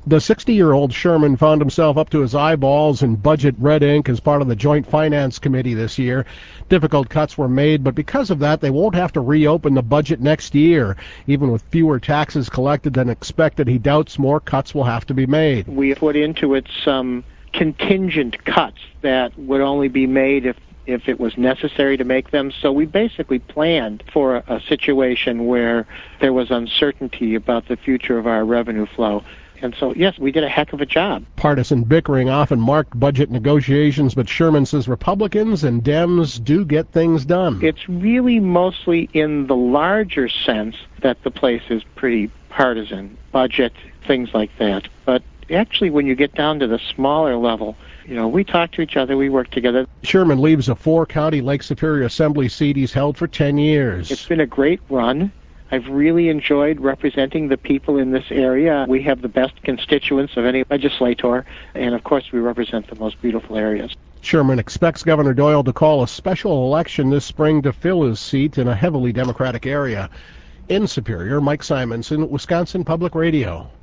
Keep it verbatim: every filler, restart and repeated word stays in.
The sixty-year-old Sherman found himself up to his eyeballs in budget red ink as part of the Joint Finance Committee this year. Difficult cuts were made, but because of that, they won't have to reopen the budget next year. Even with fewer taxes collected than expected, he doubts more cuts will have to be made. We put into it some contingent cuts that would only be made if if it was necessary to make them. So we basically planned for a, a situation where there was uncertainty about the future of our revenue flow. And so, yes, we did a heck of a job. Partisan bickering often marked budget negotiations, but Sherman says Republicans and Dems do get things done. It's really mostly in the larger sense that the place is pretty partisan, budget, things like that. But actually, when you get down to the smaller level, you know, we talk to each other, we work together. Sherman leaves a four-county Lake Superior Assembly seat he's held for ten years. It's been a great run. I've really enjoyed representing the people in this area. We have the best constituents of any legislator, and of course we represent the most beautiful areas. Sherman expects Governor Doyle to call a special election this spring to fill his seat in a heavily Democratic area. In Superior, Mike Simonson, Wisconsin Public Radio.